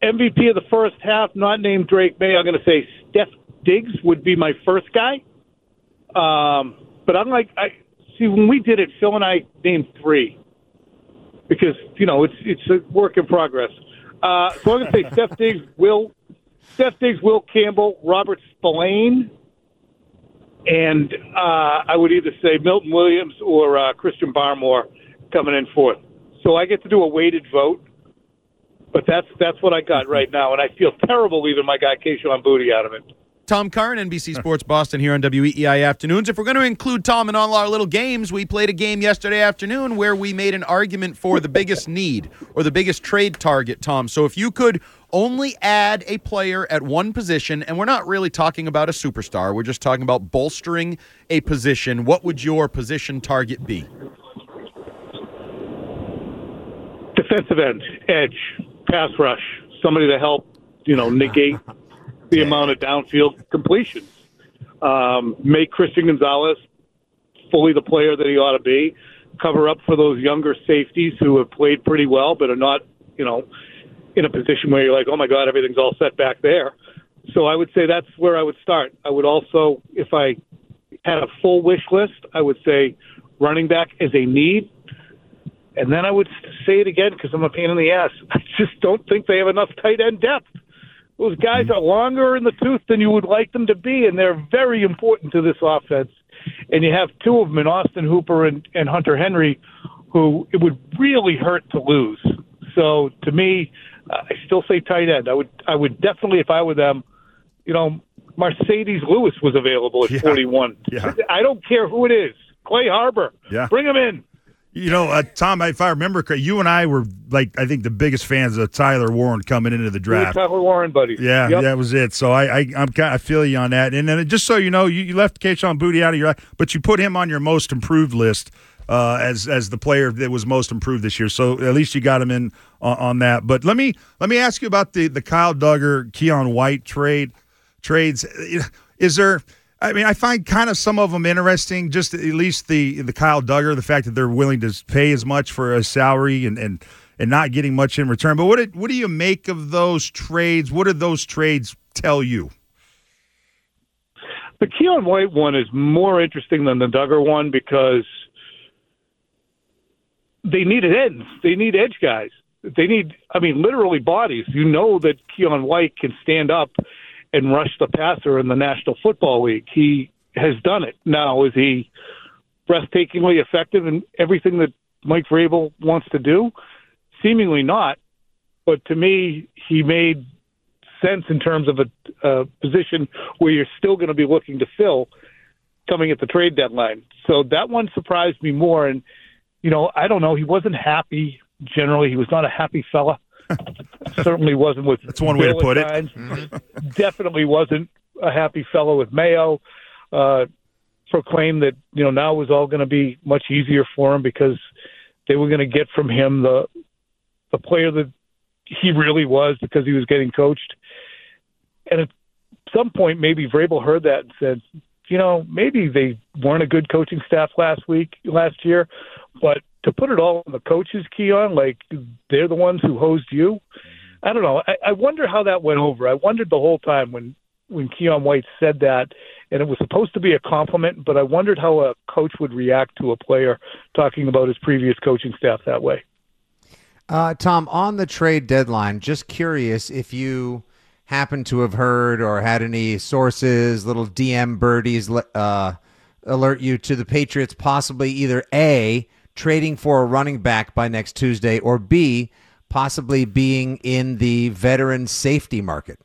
S21: M V P of the first half, not named Drake May. I'm going to say Steph Diggs would be my first guy. Um, but I'm like, I see when we did it, Phil and I named three because you know it's it's a work in progress. Uh, so I'm going to say Steph Diggs, Will, Steph Diggs, Will Campbell, Robert Spillane, and uh, I would either say Milton Williams or uh, Christian Barmore coming in fourth. So I get to do a weighted vote. But that's that's what I got right now, and I feel terrible leaving my guy Keishon Boutte out of it.
S5: Tom Curran, N B C Sports Boston here on W E E I Afternoons. If we're going to include Tom in all our little games, we played a game yesterday afternoon where we made an argument for the biggest need or the biggest trade target, Tom. So if you could only add a player at one position, and we're not really talking about a superstar, we're just talking about bolstering a position, what would your position target be?
S21: Defensive end, edge. Pass rush, somebody to help, you know, negate the amount of downfield completions. Um, make Christian Gonzalez fully the player that he ought to be. Cover up for those younger safeties who have played pretty well but are not, you know, in a position where you're like, oh, my God, everything's all set back there. So I would say that's where I would start. I would also, if I had a full wish list, I would say running back is a need. And then I would say it again because I'm a pain in the ass. I just don't think they have enough tight end depth. Those guys are longer in the tooth than you would like them to be, and they're very important to this offense. And you have two of them in Austin Hooper and, and Hunter Henry, who it would really hurt to lose. So to me, uh, I still say tight end. I would, I would definitely, if I were them, you know, Mercedes Lewis was available at yeah. forty-one. Yeah. I don't care who it is. Clay Harbor.
S6: Yeah.
S21: Bring him in.
S6: You know, uh, Tom, if I remember correctly, you and I were, like, I think the biggest fans of Tyler Warren coming into the draft.
S21: Tyler Warren, buddy.
S6: Yeah,
S21: yep.
S6: that was it. So I, I, I'm kind, I feel you on that. And then just so you know, you, you left Keishon Boutte out of your, but you put him on your most improved list uh, as as the player that was most improved this year. So at least you got him in on, on that. But let me let me ask you about the the Kyle Dugger, Keion White trade trades. Is there? I mean, I find kind of some of them interesting, just at least the the Kyle Dugger, the fact that they're willing to pay as much for a salary and, and, and not getting much in return. But what did, what do you make of those trades? What did those trades tell you?
S21: The Keion White one is more interesting than the Dugger one because they needed ends. They need edge guys. They need, I mean, literally bodies. You know that Keion White can stand up and rush the passer in the National Football League. He has done it. Now, is he breathtakingly effective in everything that Mike Vrabel wants to do? Seemingly not. But to me, he made sense in terms of a, a position where you're still going to be looking to fill coming at the trade deadline. So that one surprised me more. And, you know, I don't know. He wasn't happy generally. He was not a happy fella. Certainly wasn't with
S6: That's one way to put it.
S21: Mm-hmm. Definitely wasn't a happy fellow with Mayo. Uh, proclaimed that, you know, now it was all going to be much easier for him because they were going to get from him the the player that he really was because he was getting coached. And at some point, maybe Vrabel heard that and said, you know, maybe they weren't a good coaching staff last week, last year, but to put it all on the coaches, Keion, like they're the ones who hosed you. I don't know. I, I wonder how that went over. I wondered the whole time when, when Keion White said that, and it was supposed to be a compliment, but I wondered how a coach would react to a player talking about his previous coaching staff that way.
S8: Uh, Tom, on the trade deadline, just curious if you happen to have heard or had any sources, little D M birdies uh, alert you to the Patriots possibly either A, trading for a running back by next Tuesday, or B, possibly being in the veteran safety market?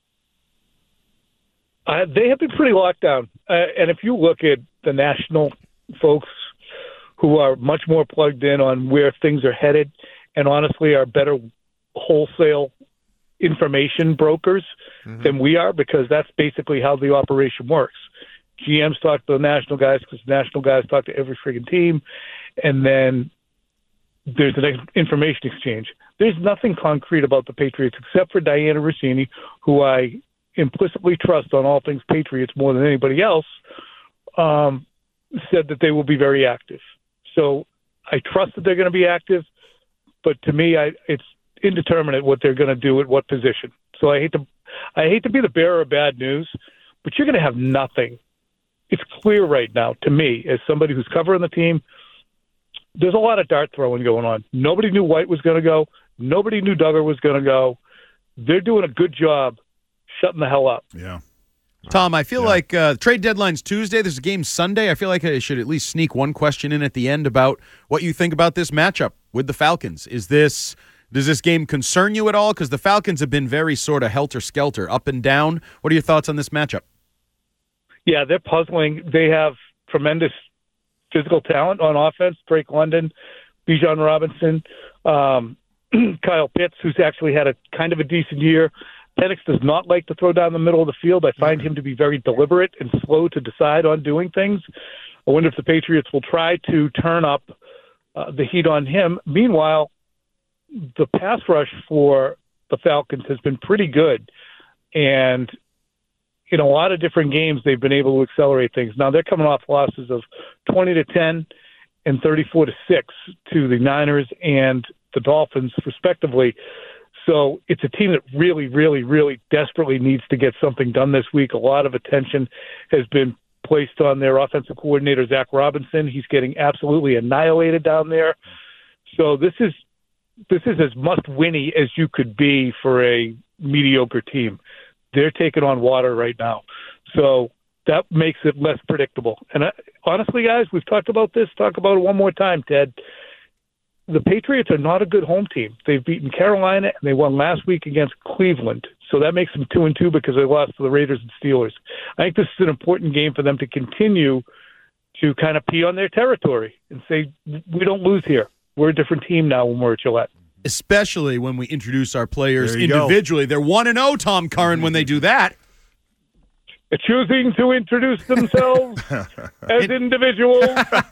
S21: Uh, they have been pretty locked down. Uh, and if you look at the national folks who are much more plugged in on where things are headed and honestly are better wholesale information brokers mm-hmm. than we are, because that's basically how the operation works. G Ms talk to the national guys because the national guys talk to every friggin' team. And then there's an information exchange. There's nothing concrete about the Patriots except for Diana Rossini, who I implicitly trust on all things Patriots more than anybody else, um, said that they will be very active. So I trust that they're going to be active, but to me, I, it's indeterminate what they're going to do at what position. So I hate to, I hate to be the bearer of bad news, but you're going to have nothing. It's clear right now to me, as somebody who's covering the team, there's a lot of dart throwing going on. Nobody knew White was going to go. Nobody knew Duggar was going to go. They're doing a good job shutting the hell up.
S6: Yeah.
S5: Tom, I feel yeah. like uh, trade deadline's Tuesday. There's a game Sunday. I feel like I should at least sneak one question in at the end about what you think about this matchup with the Falcons. Is this does this game concern you at all? Because the Falcons have been very sort of helter-skelter, up and down. What are your thoughts on this matchup?
S21: Yeah, they're puzzling. They have tremendous physical talent on offense. Drake London, Bijan Robinson, um, Kyle Pitts, who's actually had a kind of a decent year. Penix does not like to throw down the middle of the field. I find him to be very deliberate and slow to decide on doing things. I wonder if the Patriots will try to turn up uh, the heat on him. Meanwhile, the pass rush for the Falcons has been pretty good. And in a lot of different games, they've been able to accelerate things. Now, they're coming off losses of twenty to ten and thirty-four to six to the Niners and the Dolphins, respectively. So it's a team that really, really, really desperately needs to get something done this week. A lot of attention has been placed on their offensive coordinator, Zach Robinson. He's getting absolutely annihilated down there. So this is this is as must-winny as you could be for a mediocre team. They're taking on water right now. So that makes it less predictable. And uh, honestly, guys, we've talked about this. Talk about it one more time, Ted. The Patriots are not a good home team. They've beaten Carolina, and they won last week against Cleveland. So that makes them two and two because they lost to the Raiders and Steelers. I think this is an important game for them to continue to kind of pee on their territory and say, we don't lose here. We're a different team now when we're at Gillette.
S5: Especially when we introduce our players individually.
S6: Go.
S5: They're one and oh, Tom Curran, when they do that.
S21: Choosing to introduce themselves as individuals.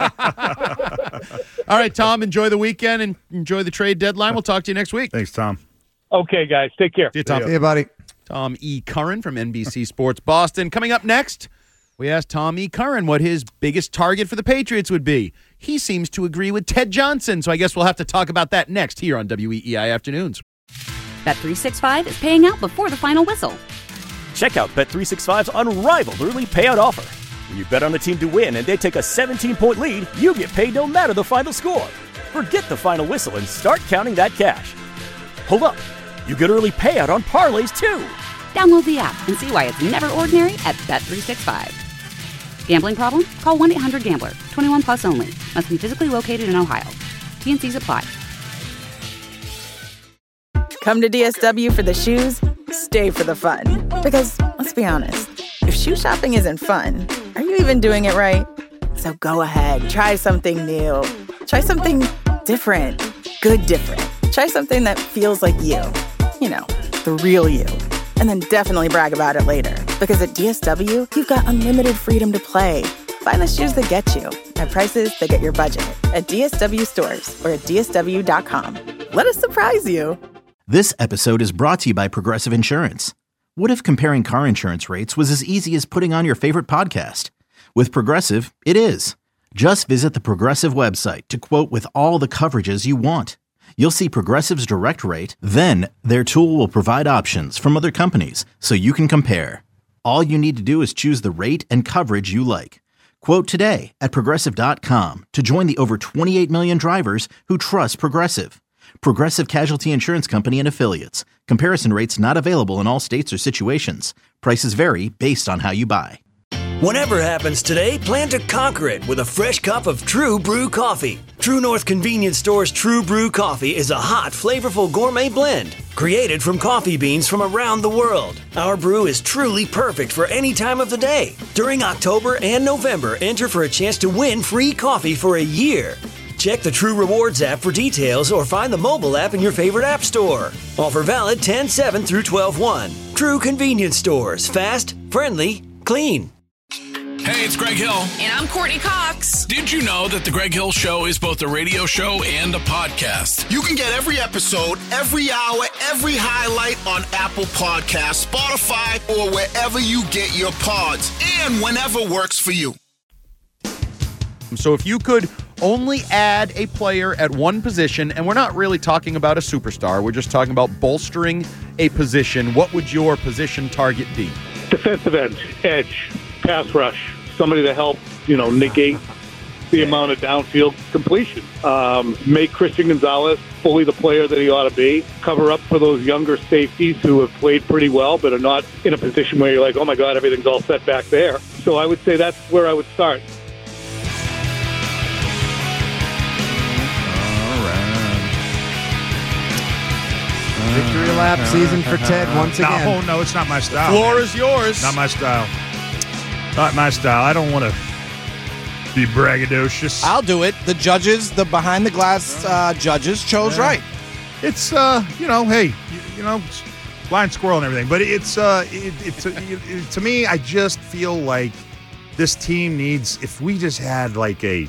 S5: All right, Tom, enjoy the weekend and enjoy the trade deadline. We'll talk to you next week.
S6: Thanks, Tom.
S21: Okay, guys. Take care.
S5: See you, Tom.
S8: See you, buddy.
S5: Tom E. Curran from N B C Sports Boston. Coming up next, we asked Tom E. Curran what his biggest target for the Patriots would be. He seems to agree with Ted Johnson, so I guess we'll have to talk about that next here on W E E I Afternoons.
S1: Bet three sixty-five is paying out before the final whistle.
S2: Check out Bet three sixty-five's unrivaled early payout offer. When you bet on a team to win and they take a seventeen-point lead, you get paid no matter the final score. Forget the final whistle and start counting that cash. Hold up. You get early payout on parlays, too.
S1: Download the app and see why it's never ordinary at Bet three sixty-five. Gambling problem? Call one eight hundred gambler. twenty-one plus only. Must be physically located in Ohio. T and C's apply.
S17: Come to D S W for the shoes, stay for the fun. Because, let's be honest, if shoe shopping isn't fun, are you even doing it right? So go ahead, try something new. Try something different. Good different. Try something that feels like you. You know, the real you. And then definitely brag about it later. Because at D S W, you've got unlimited freedom to play. Find the shoes that get you at prices that get your budget at D S W stores or at D S W dot com. Let us surprise you.
S3: This episode is brought to you by Progressive Insurance. What if comparing car insurance rates was as easy as putting on your favorite podcast? With Progressive, it is. Just visit the Progressive website to quote with all the coverages you want. You'll see Progressive's direct rate, then their tool will provide options from other companies so you can compare. All you need to do is choose the rate and coverage you like. Quote today at Progressive dot com to join the over twenty-eight million drivers who trust Progressive. Progressive Casualty Insurance Company and Affiliates. Comparison rates not available in all states or situations. Prices vary based on how you buy.
S4: Whatever happens today, plan to conquer it with a fresh cup of True Brew coffee. True North Convenience Store's True Brew coffee is a hot, flavorful gourmet blend created from coffee beans from around the world. Our brew is truly perfect for any time of the day. During October and November, enter for a chance to win free coffee for a year. Check the True Rewards app for details or find the mobile app in your favorite app store. Offer valid ten seven through twelve one. True Convenience Stores. Fast, friendly, clean.
S18: Hey, it's Greg Hill.
S19: And I'm Courtney Cox.
S18: Did you know that The Greg Hill Show is both a radio show and a podcast?
S20: You can get every episode, every hour, every highlight on Apple Podcasts, Spotify, or wherever you get your pods, and whenever works for you.
S5: So if you could only add a player at one position, and we're not really talking about a superstar. We're just talking about bolstering a position. What would your position target be?
S21: Defensive end, edge, pass rush, somebody to help, you know, negate the amount of downfield completion. Um, make Christian Gonzalez fully the player that he ought to be. Cover up for those younger safeties who have played pretty well but are not in a position where you're like, oh my God, everything's all set back there. So I would say that's where I would start.
S8: Victory lap season for Ted once again.
S6: No, no, it's not my style.
S5: The floor
S6: man.
S5: is yours.
S6: Not my style. Not my style. I don't want to be braggadocious.
S13: I'll do it. The judges, the behind the glass uh, judges, chose
S6: Yeah.
S13: right.
S6: It's uh, you know, hey, you, you know, blind squirrel and everything, but it's uh, it, it's uh, it, to me, I just feel like this team needs. If we just had like a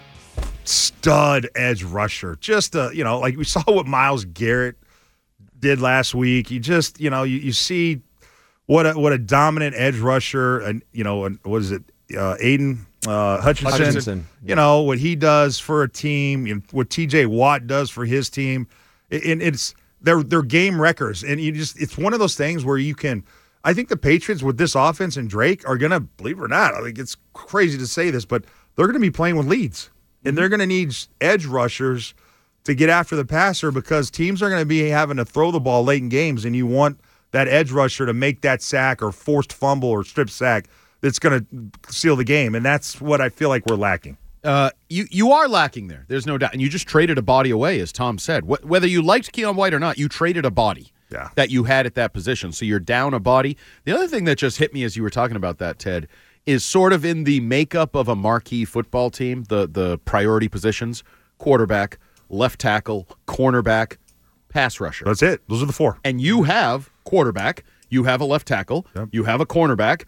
S6: stud edge rusher, just uh, you know, like we saw what Myles Garrett did last week. You just, you know, you, you see what a, what a dominant edge rusher, and you know, and what is it, uh, Aiden uh, Hutchinson,
S8: Hutchinson.
S6: you know, what he does for a team, you know, what T J Watt does for his team, and it's they're they're game wreckers, and you just it's one of those things where you can. I think the Patriots with this offense and Drake are gonna, believe it or not, I think it's crazy to say this, but they're gonna be playing with leads, and they're gonna need edge rushers to get after the passer because teams are going to be having to throw the ball late in games, and you want that edge rusher to make that sack or forced fumble or strip sack that's going to seal the game, and that's what I feel like we're lacking.
S5: Uh, you you are lacking there. There's no doubt. And you just traded a body away, as Tom said. Wh- whether you liked Keon White or not, you traded a body
S6: yeah.
S5: that you had at that position. So you're down a body. The other thing that just hit me as you were talking about that, Ted, is sort of in the makeup of a marquee football team, the the priority positions, quarterback, left tackle, cornerback, pass rusher.
S6: That's it. Those are the four.
S5: And you have quarterback, you have a left tackle,
S6: Yep.
S5: you have a cornerback,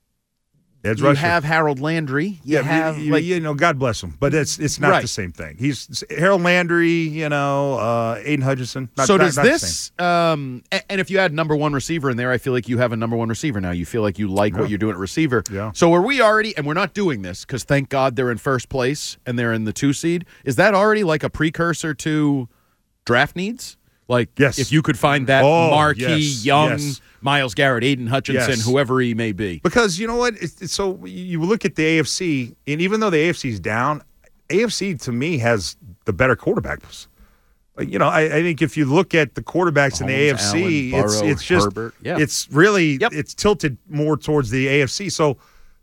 S6: edge
S5: you
S6: rusher.
S5: have Harold Landry, you
S6: yeah,
S5: have
S6: you,
S5: like
S6: you know, God bless him, but it's it's not
S5: Right.
S6: the same thing. He's Harold Landry, you know, uh, Aiden Hutchinson. Not,
S5: so
S6: not-
S5: does
S6: not the
S5: this um a- and if you add number one receiver in there, I feel like you have a number one receiver now. You feel like you like
S6: Yeah.
S5: what you're doing at receiver.
S6: Yeah.
S5: So are we already, and we're not doing this because thank God they're in first place and they're in the two seed. Is that already like a precursor to draft needs? Like
S6: Yes.
S5: if you could find that
S6: Oh,
S5: marquee
S6: yes,
S5: young
S6: yes.
S5: Myles Garrett, Aiden Hutchinson,
S6: Yes.
S5: whoever he may be.
S6: Because you know what? It's, it's so you look at the A F C, and even though the A F C's down, A F C to me has the better quarterbacks. Like, you know, I, I think if you look at the quarterbacks in the A F C,
S5: Allen,
S6: it's
S5: Burrow,
S6: it's just
S5: Herbert. Yeah.
S6: it's really
S5: Yep.
S6: it's tilted more towards the A F C. So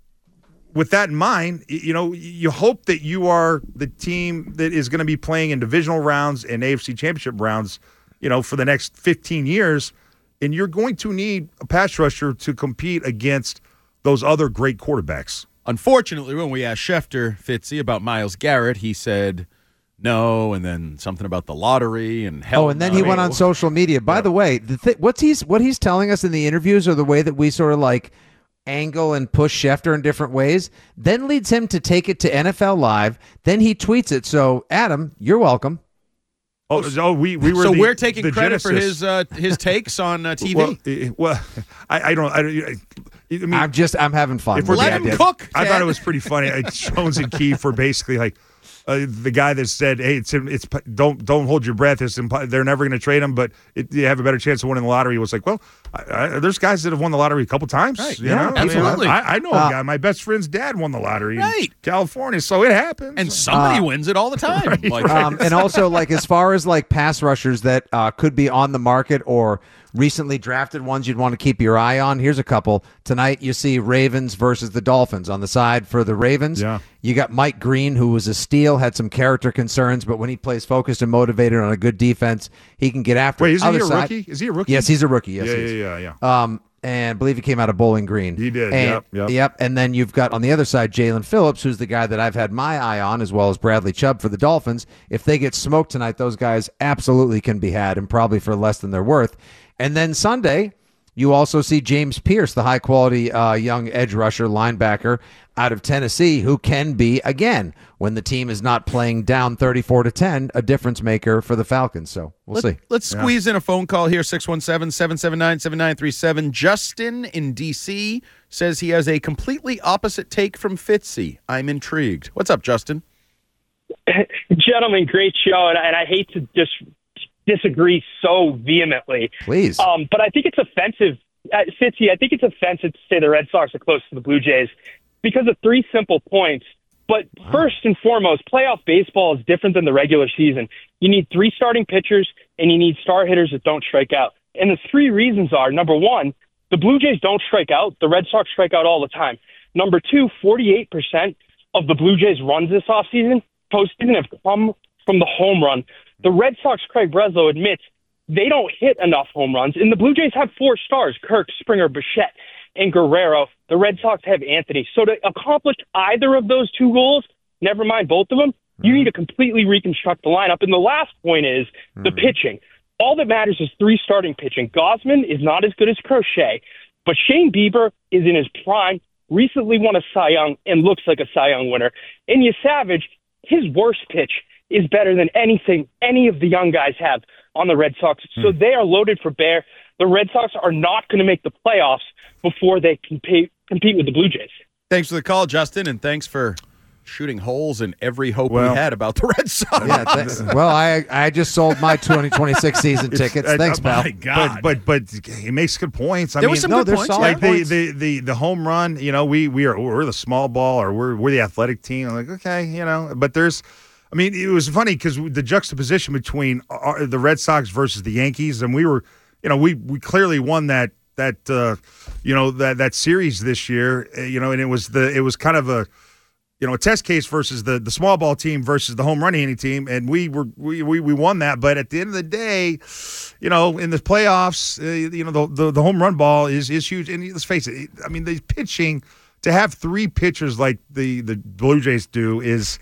S6: with that in mind, y- you know, you hope that you are the team that is going to be playing in divisional rounds and A F C championship rounds, you know, for the next fifteen years. And you're going to need a pass rusher to compete against those other great quarterbacks.
S5: Unfortunately, when we asked Schefter, Fitzy, about Myles Garrett, he said no, and then something about the lottery and hell.
S8: Oh, and then
S5: no.
S8: he went on social media. By the way, the th- what's he's what he's telling us in the interviews, or the way that we sort of like angle and push Schefter in different ways, then leads him to take it to N F L Live. Then he tweets it. So, Adam, you're welcome.
S6: Oh, oh we, we were
S5: so
S6: the,
S5: we're taking
S6: the
S5: credit
S6: genesis.
S5: for his uh, his takes on uh, T V.
S6: Well, eh, well I, I don't. I, don't- I mean,
S8: I'm just I'm having fun.
S6: if we're
S5: Let
S6: being-
S5: him cook,
S6: I
S5: Ted.
S6: thought it was pretty funny. I, Jones and Keefe were basically like uh, the guy that said, "Hey, it's it's don't don't hold your breath. It's impo- they're never going to trade him, but it, you have a better chance of winning the lottery." Was like, well, I, I, there's guys that have won the lottery a couple times.
S5: Right.
S6: you
S8: Yeah,
S6: know? I mean,
S5: absolutely.
S6: I, I know
S8: Uh,
S6: a guy. My best friend's dad won the lottery
S5: Right.
S6: in California, so it happens.
S5: and somebody
S8: Uh,
S5: wins it all the time. Like,
S8: um, and also, like, as far as like pass rushers that uh, could be on the market or recently drafted ones you'd want to keep your eye on, here's a couple. Tonight, you see Ravens versus the Dolphins. On the side for the Ravens,
S6: Yeah.
S8: you got Mike Green, who was a steal, had some character concerns, but when he plays focused and motivated on a good defense, he can get after
S6: Wait,
S8: it.
S6: isn't
S8: Other
S6: he a
S8: side-
S6: rookie? Is he a rookie?
S8: Yes, he's a rookie. Yes,
S6: yeah,
S8: he is.
S6: yeah, yeah, yeah.
S8: Um, and I believe he came out of Bowling Green.
S6: He did,
S8: And,
S6: yep, yep.
S8: And then you've got on the other side Jalen Phillips, who's the guy that I've had my eye on, as well as Bradley Chubb for the Dolphins. If they get smoked tonight, those guys absolutely can be had, and probably for less than they're worth. And then Sunday, you also see James Pierce, the high-quality uh, young edge rusher linebacker out of Tennessee, who can be, again, when the team is not playing down thirty-four to ten, a difference maker for the Falcons. So we'll
S5: Let,
S8: see.
S5: Let's squeeze in a phone call here, six one seven, seven seven nine, seven nine three seven. Justin in D C says he has a completely opposite take from Fitzy. I'm intrigued. What's up, Justin?
S19: Gentlemen, great show, and, and I hate to just disagree so vehemently.
S8: Please.
S19: Um, but I think it's offensive. Uh, Fitzy, I think it's offensive to say the Red Sox are close to the Blue Jays because of three simple points. But first and foremost, playoff baseball is different than the regular season. You need three starting pitchers, and you need star hitters that don't strike out. And the three reasons are, number one, the Blue Jays don't strike out. The Red Sox strike out all the time. Number two, forty-eight percent of the Blue Jays' runs this offseason, postseason, have come from the home run. The Red Sox, Craig Breslow admits, they don't hit enough home runs. And the Blue Jays have four stars, Kirk, Springer, Bichette, and Guerrero. The Red Sox have Anthony. So to accomplish either of those two goals, never mind both of them, you need to completely reconstruct the lineup. And the last point is the mm. pitching. All that matters is three starting pitching. Gausman is not as good as Crochet, but Shane Bieber is in his prime, recently won a Cy Young, and looks like a Cy Young winner. Enya Savage, his worst pitch is better than anything any of the young guys have on the Red Sox. Mm. So they are loaded for bear. The Red Sox are not going to make the playoffs before they compete, compete with the Blue Jays.
S5: Thanks for the call, Justin, and thanks for shooting holes in every hope well, we had about the Red Sox.
S8: Yeah, th- well, I I just sold my twenty twenty-six season tickets.
S6: Uh,
S8: Thanks,
S6: oh
S8: pal.
S6: My God. But, but but he makes good points. I
S5: there
S6: mean,
S5: were some
S6: no,
S5: good points.
S6: Like
S5: points.
S6: the, the, the, the home run, you know, we we are we're the small ball or we're we're the athletic team. I'm like, okay, you know, but there's. I mean, it was funny because the juxtaposition between our, the Red Sox versus the Yankees, and we were, you know, we we clearly won that that uh, you know that that series this year, you know, and it was the it was kind of a you know a test case versus the the small ball team versus the home run hitting team, and we were we, we we won that. But at the end of the day, you know, in the playoffs, uh, you know, the, the the home run ball is is huge, and let's face it, I mean, the pitching to have three pitchers like the the Blue Jays do is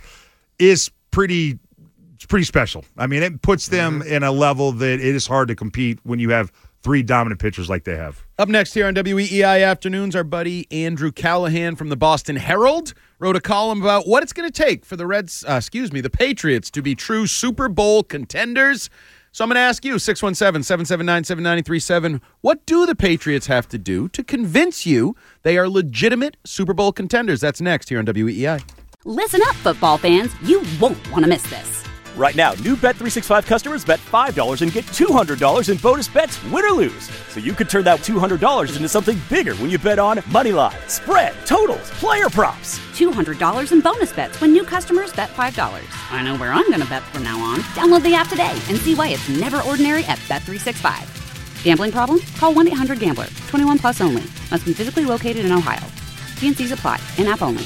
S6: is pretty it's pretty special. I mean, it puts them mm-hmm. in a level that it is hard to compete when you have three dominant pitchers like they have.
S5: Up next here on W E E I Afternoons, our buddy Andrew Callahan from the Boston Herald wrote a column about what it's going to take for the Reds, uh, excuse me, the Patriots to be true Super Bowl contenders. So I'm going to ask you, six one seven, seven seven nine, seven nine three seven, what do the Patriots have to do to convince you they are legitimate Super Bowl contenders? That's next here on W E E I.
S1: Listen up, football fans. You won't want to miss this.
S2: Right now, new Bet three sixty-five customers bet five dollars and get two hundred dollars in bonus bets, win or lose. So you could turn that two hundred dollars into something bigger when you bet on Moneyline, spread, totals, player props.
S1: two hundred dollars in bonus bets when new customers bet five dollars. I know where I'm going to bet from now on. Download the app today and see why it's never ordinary at Bet three sixty-five. Gambling problem? Call one eight hundred gambler. twenty-one plus only. Must be physically located in Ohio. T and C's apply. In-app only.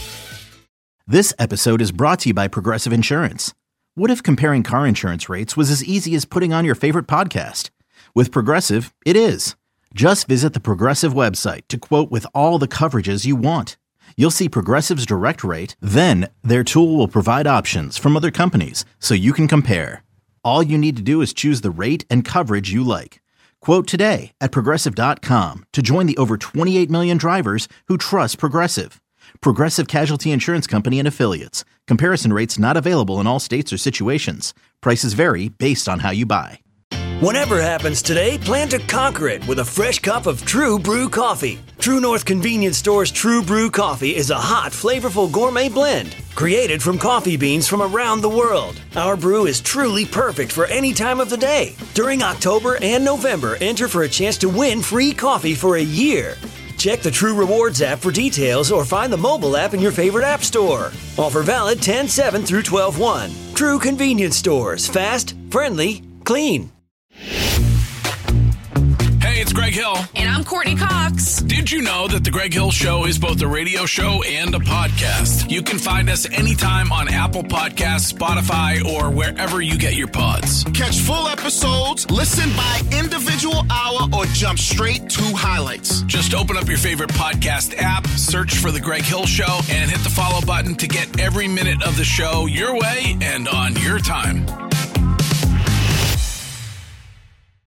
S3: This episode is brought to you by Progressive Insurance. What if comparing car insurance rates was as easy as putting on your favorite podcast? With Progressive, it is. Just visit the Progressive website to quote with all the coverages you want. You'll see Progressive's direct rate, then their tool will provide options from other companies so you can compare. All you need to do is choose the rate and coverage you like. Quote today at Progressive dot com to join the over twenty-eight million drivers who trust Progressive. Progressive Casualty Insurance Company and Affiliates. Comparison rates not available in all states or situations. Prices vary based on how you buy.
S4: Whatever happens today, plan to conquer it with a fresh cup of True Brew coffee. True North Convenience Store's True Brew coffee is a hot, flavorful gourmet blend created from coffee beans from around the world. Our brew is truly perfect for any time of the day. During October and November, enter for a chance to win free coffee for a year. Check the True Rewards app for details or find the mobile app in your favorite app store. Offer valid ten seven through twelve one. True Convenience Stores. Fast, friendly, clean.
S18: Hey, it's Greg Hill.
S22: And I'm Courtney Cox.
S18: Did you know that The Greg Hill Show is both a radio show and a podcast? You can find us anytime on Apple Podcasts, Spotify, or wherever you get your pods.
S20: Catch full episodes, listen by individual hour, or jump straight to highlights.
S18: Just open up your favorite podcast app, search for The Greg Hill Show, and hit the follow button to get every minute of the show your way and on your time.